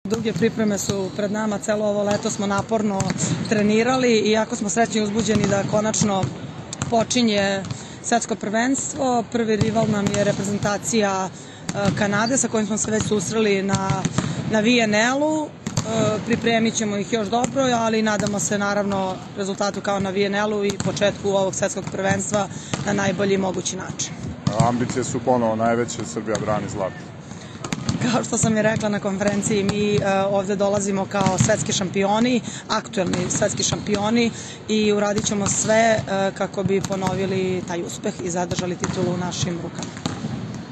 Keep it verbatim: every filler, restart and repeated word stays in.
Duge pripreme su pred nama, celo ovo leto smo naporno trenirali i jako smo srećni i uzbuđeni da konačno počinje svetsko prvenstvo. Prvi rival nam je reprezentacija Kanade sa kojim smo se već susreli na, na V N L-u. Pripremit ćemo ih još dobro, ali nadamo se naravno rezultatu kao na V N L-u i početku ovog svetskog prvenstva na najbolji mogući način. Ambicije su ponovo najveće, Srbija brani zlato. Kao što sam i rekla na konferenciji, mi ovde dolazimo kao svetski šampioni, aktuelni svetski šampioni i uradit ćemo sve kako bi ponovili taj uspeh i zadržali titulu u našim rukama.